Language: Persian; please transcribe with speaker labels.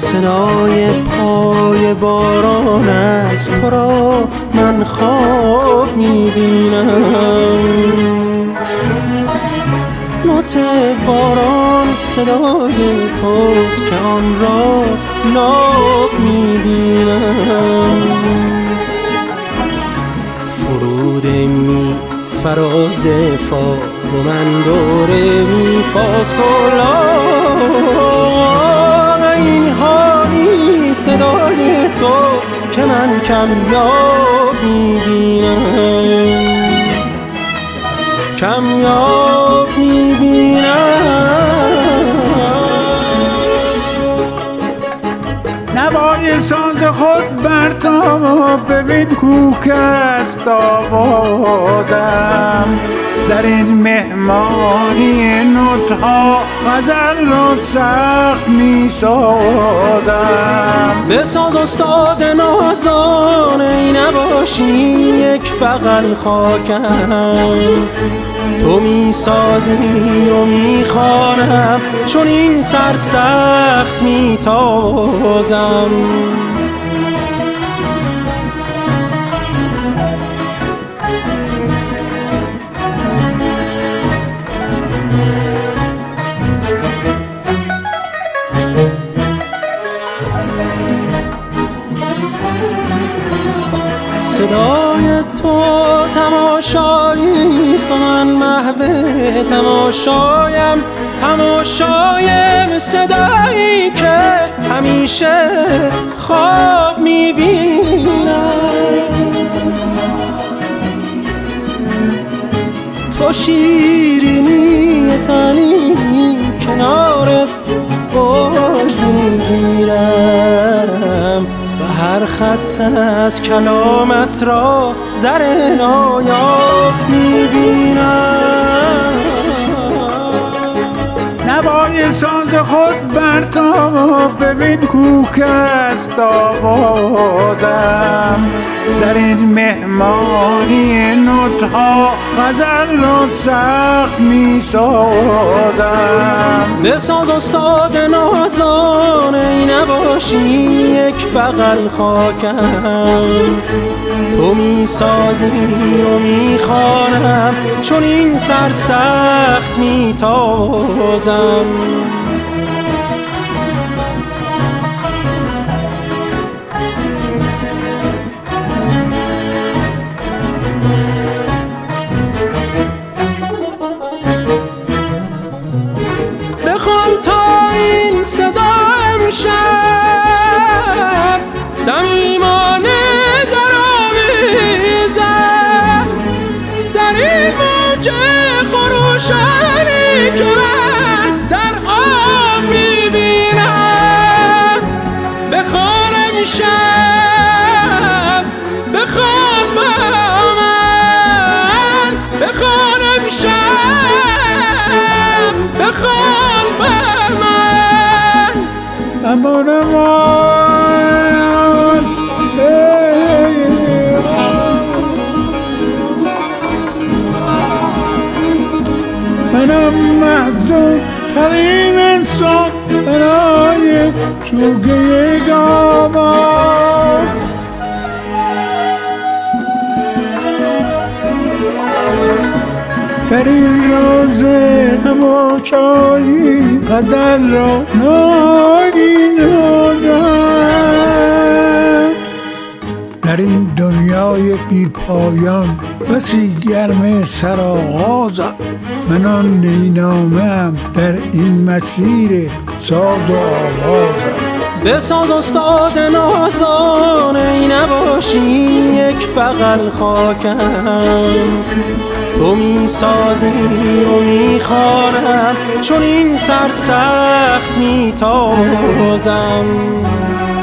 Speaker 1: صدای پای باران است، تو را من خواب میبینم. نوت باران صدای توست که آن را ناب میبینم. فرود می فراز فا و من دوره می فا سولا، این حالی صدای توست که من کمیاب میبینم، کمیاب میبینم.
Speaker 2: نوای ساز خود برتاب، ببین کوک است آوازم. در این مهمانی نوت‌ها غزل را سخت می سازم.
Speaker 1: بساز استاد نازان، ای نباشی یک بغل خاکم. تو می سازی و می خوانم، چون این سرسخت می تازم. صدای تو تماشاییست و من محو تماشایم. تماشایم صدایی که همیشه خواب میبینم. تو شیرینی تنی کنارت باش میگیرم و هر خط از کلامت را زر نایاب میبینم.
Speaker 2: نوای ساز خود برتاب، ببین کوک است آوازم. در این مهمانی نوت‌ها غزل را سخت می سازم.
Speaker 1: بساز استاد نازان، ای نباشی یک بغل خاکم. تو می سازی و می خوانم، چون این سرسخت می تازم. بخوان تا این صدا امشب صمیمانه درآویزد، در این موج خروشانی که من در آب میبینم. بخوان امشب، بخوان با من، بخوان امشب، بخوان با من.
Speaker 2: امان منم محزون ترین انسان برای توگه یک آواز. در این روز تماشایی غزل را ناینازم. در این دنیای بی پایان بسی گرم سرآغازم. من آن نینامه‌ام در این مسیر ساز و آوازم.
Speaker 1: بساز استاد نازان، ای نباشی یک بغل خاکم. تو می سازی و می خوانم، چون این سرسخت می تازم.